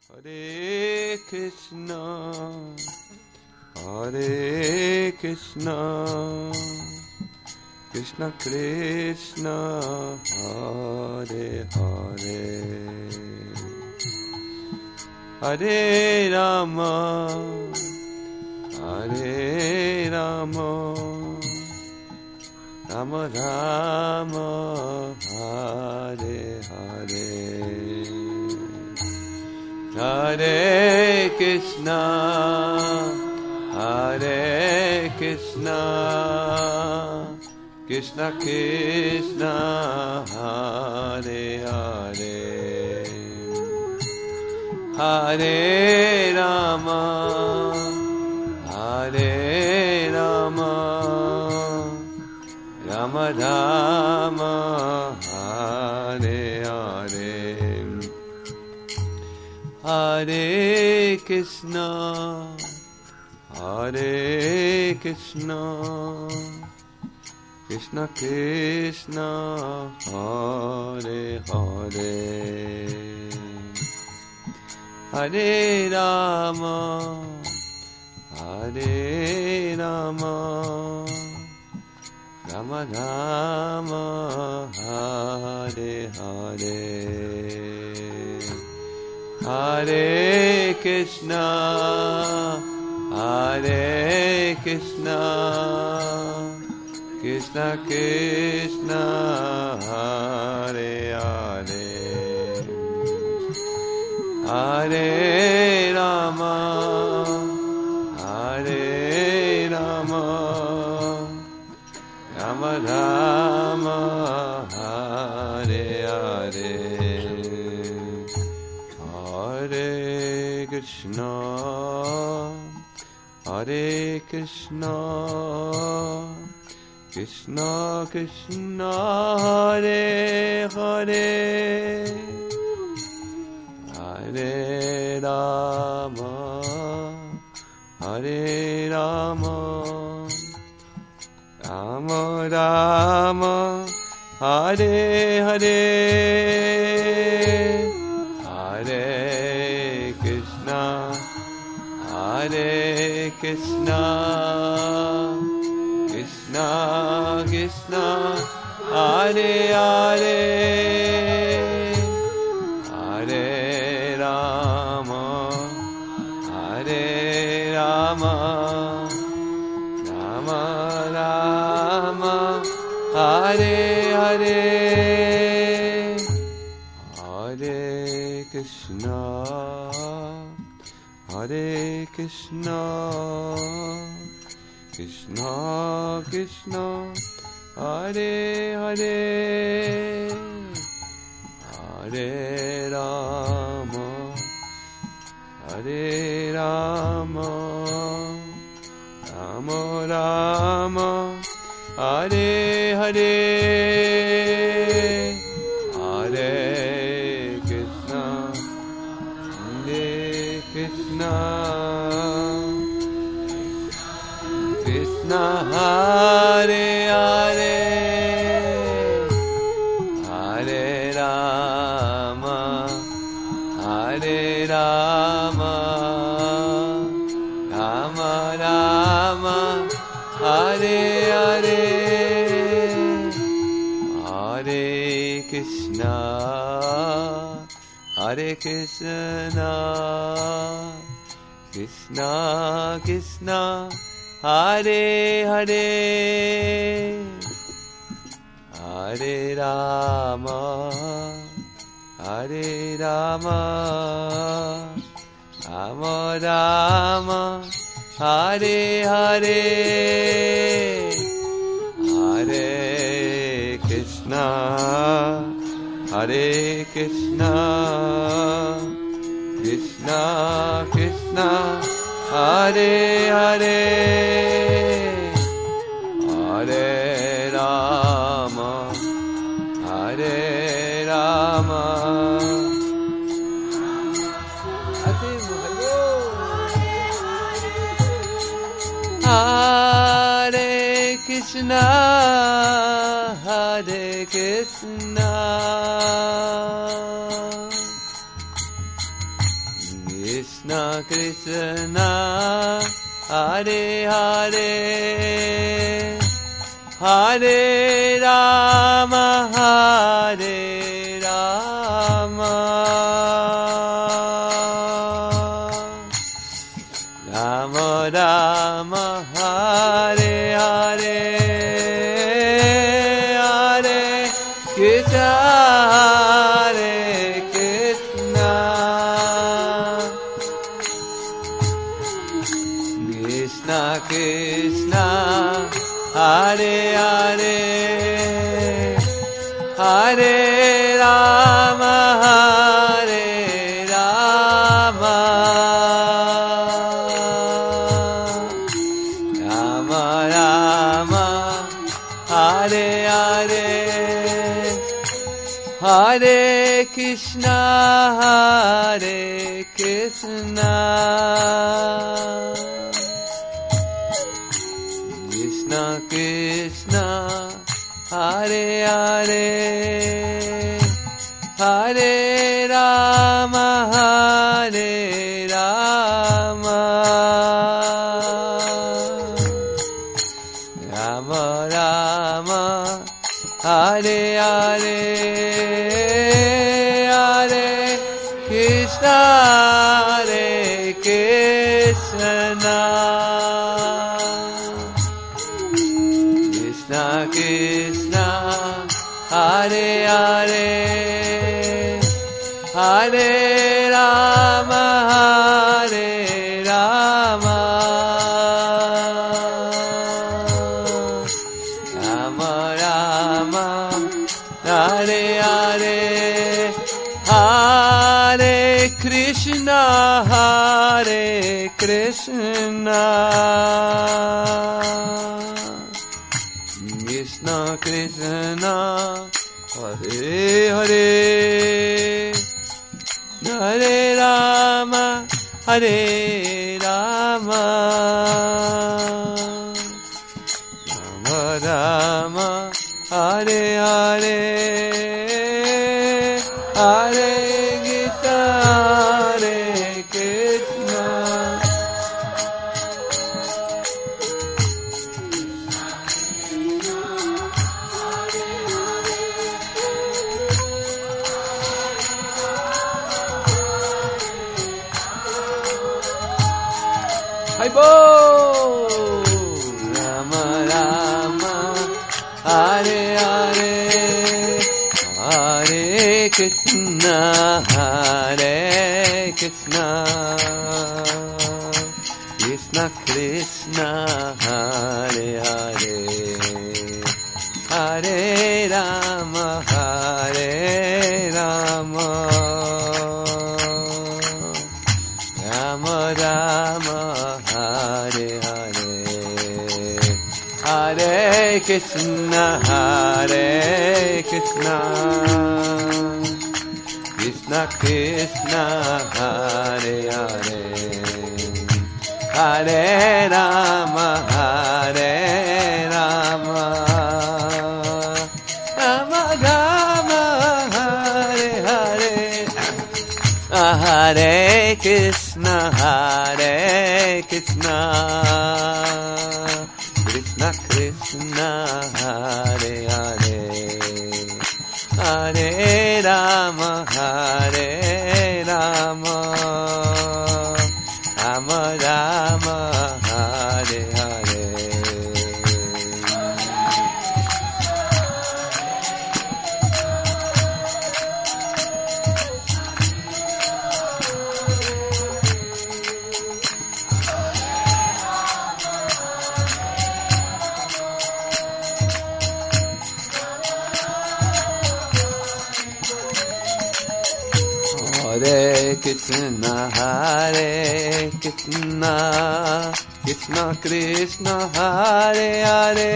Hare Krishna, Hare Krishna, Krishna Krishna, Hare Hare, Hare Rama, Hare Rama, Rama Rama, Hare Hare, Hare Krishna, Hare Krishna, Krishna Krishna, Hare Hare, Hare Rama, Hare Rama, Rama Rama, Hare Hare, Hare Krishna, Hare Krishna, Krishna Krishna, Hare Hare, Hare Rama, Hare Rama, Rama Rama, Hare Hare, Hare Krishna, Hare Krishna, Krishna Krishna, Hare Hare, Hare Rama, Hare Rama, Rama Rama, Hare Hare, Hare Krishna, Hare Krishna, Krishna Krishna, Hare Hare, Hare Rama, Hare Rama, Rama Rama, Hare Hare, Hare Krishna, Hare Krishna, Krishna Krishna, Hare Hare, Hare Rama, Hare Rama, Rama Rama, Hare Hare, Hare Krishna, Hare Krishna, Krishna Krishna, Hare Hare, Hare Rama, Hare Rama, Rama Rama, Hare Hare, Hare Krishna, Hare Krishna, Krishna Hare Hare, Hare Rama, Hare Rama, Rama Rama, Hare Hare, Hare Krishna, Hare Krishna, Krishna Krishna, Hare Hare, Hare Rama, Hare Rama, Rama Rama, Hare Hare, Hare Krishna, Hare Krishna, Krishna Krishna, Hare Hare, Hare Rama, Hare Rama, Hare Krishna, Hare Krishna, Krishna Krishna Hare Hare Hare Rama Hare Rama Rama Rama Hare Hare Hare Krishna Hare Krishna Krishna Krishna Hare Hare Hare Rama Hare Rama Rama Rama Hare Hare Hare Krishna Hare Krishna Krishna Krishna Hare Hare Hare Rama Hare Rama Rama Rama Hare Hare Hare Krishna Hare Krishna Krishna Krishna Hare Hare Hare Rama Hare Rama Rama Rama Hare Hare Hare Krishna Hare Krishna Krishna Krishna Hare Hare Hare Rama Hare Rama Rama Rama Hare Hare Hare Krishna Hare Krishna Haibo Rama Rama Hare Hare Hare Krishna Hare Krishna Krishna Krishna Hare Hare Hare Rama Hare Rama Rama Rama Hare Hare Hare Krishna Hare Krishna Krishna Krishna Hare Hare Hare Rama Hare Rama Rama Rama Hare Hare Hare Krishna Hare Krishna Krishna Krishna Hare Hare Hare Rama Hare Rama Rama Rama Hare Hare Hare Krishna Hare Krishna Krishna Krishna Hare Hare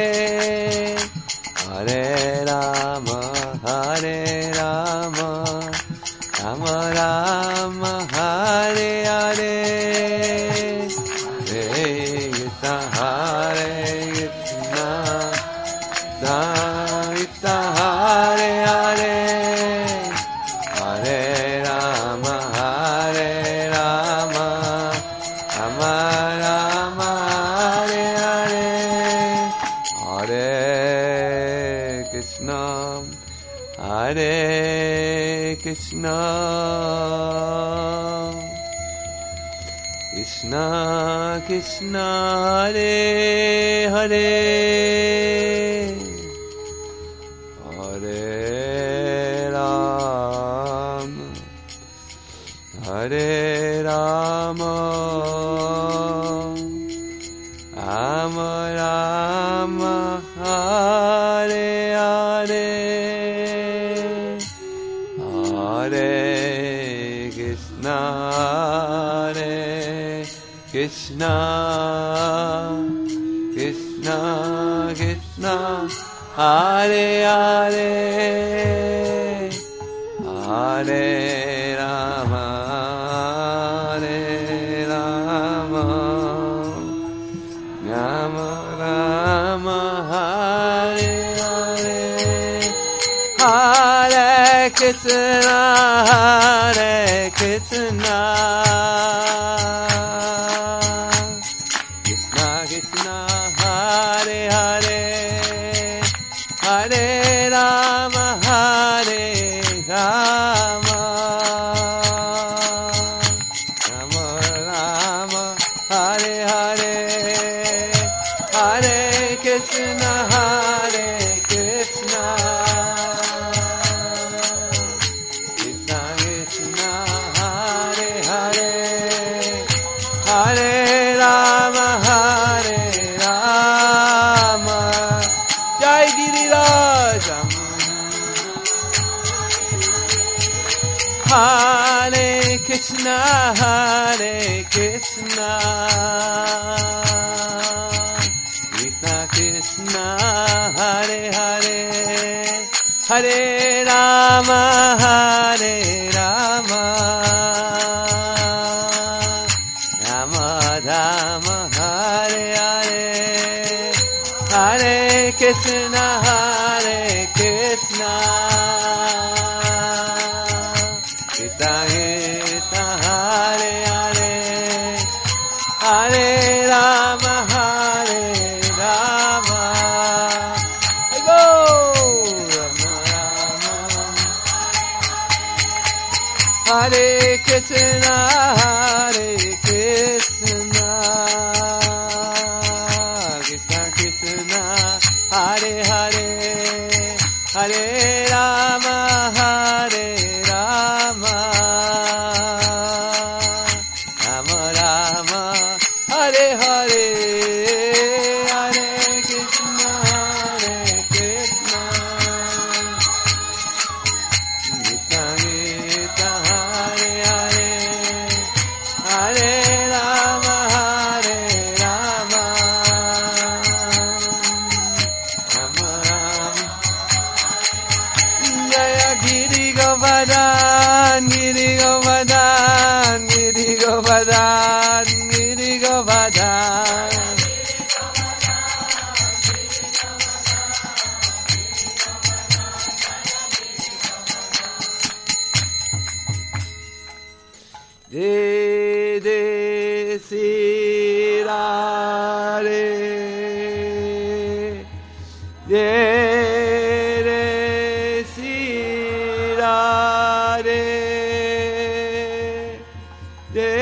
Hare Rama Hare Rama Rama Rama Hare Hare Hare Krishna Hare Krishna Krishna Hare Hare Hare Rama Hare Rama Krishna Krishna Krishna Hare Hare Hare Ram Hare Rama Rama Rama Hare Hare Hare Krishna Hare Krishna Krishna Krishna Hare Hare Hare Rama Hare Rama Rama Rama Hare Hare Hare Krishna Hare Krishna Krishna Krishna Hare Hare Hare Rama Hare Rama Rama Rama Hare Hare Hare Krishna Hare Krishna Krishna Krishna Hare Hare Hare Rama Hare Rama Jai Giriraj Hare Krishna Hare Krishna Krishna Krishna Hare Hare Hare Rama Hare Rama Rama Rama Hare Hare Hare Krishna Hare Krishna Krishna Krishna Hare Hare Hare Rama Hare Rama Go Rama Rama Hare Krishna Hare Krishna Krishna Krishna Hare Hare Hare Rama Hare Rama Rama Rama Hare Hare Hare Krishna Hare Krishna Krishna Krishna Hare Hare Hare Rama Hare Rama Rama Rama Jaya Giri Govardhan Giri Govardhan Giri Govardhan Giri Govardhan De de si ra re de re si ra re de